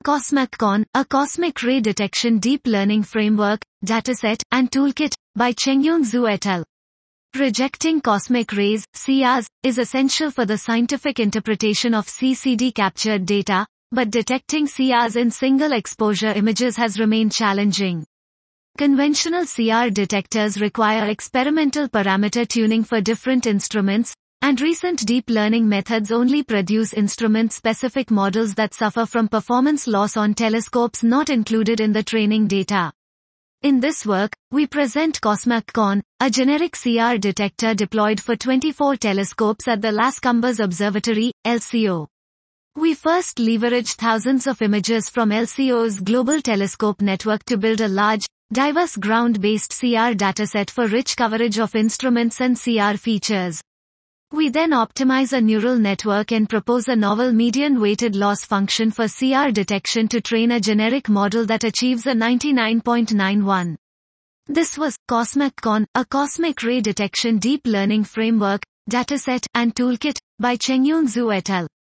COSMAC-CON, a cosmic ray detection deep learning framework, dataset, and toolkit, by Chengyun Zhu et al. Rejecting cosmic rays, CRs, is essential for the scientific interpretation of CCD captured data, but detecting CRs in single exposure images has remained challenging. Conventional CR detectors require experimental parameter tuning for different instruments, and recent deep learning methods only produce instrument-specific models that suffer from performance loss on telescopes not included in the training data. In this work, we present COSMAC-CON, a generic CR detector deployed for 24 telescopes at the Las Cumbres Observatory, LCO. We first leveraged thousands of images from LCO's global telescope network to build a large, diverse ground-based CR dataset for rich coverage of instruments and CR features. We then optimize a neural network and propose a novel median weighted loss function for CR detection to train a generic model that achieves a 99.91. This was COSMAC-CON, a cosmic ray detection deep learning framework, dataset, and toolkit, by Chengyun Zhu et al.